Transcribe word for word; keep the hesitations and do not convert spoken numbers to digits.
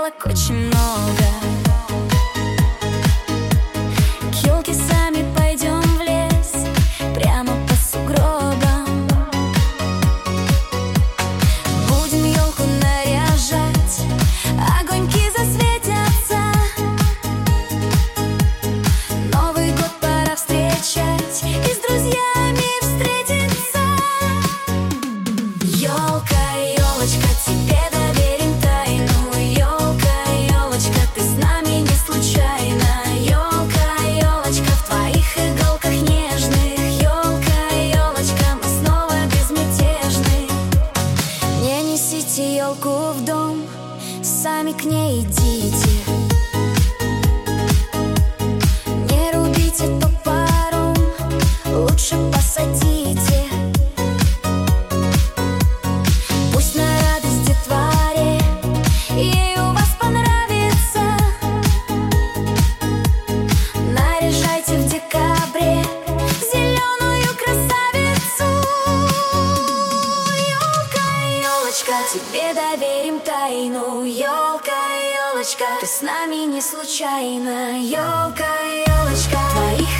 елок очень много. К елке сами пойдем в лес, прямо по сугробам. Будем елку наряжать, огоньки засветятся. Новый год пора встречать и с друзьями встретиться. Елка, елочка, тебе доверим тайну. Елка, елочка, ты с нами не случайно. Елка, елочка, в твоих иголках нежных. Елка, елочка, мы снова безмятежны. Не несите елку в дом, сами к ней идите. Не рубите топором, лучше посадите. Пусть на радость детворе ей у вас понравится. Наряжайте в декабре зеленую красавицу. Елка, елочка, тебе доверим тайну. Елка, елочка, ты с нами не случайно. Елка, елочка, в твоих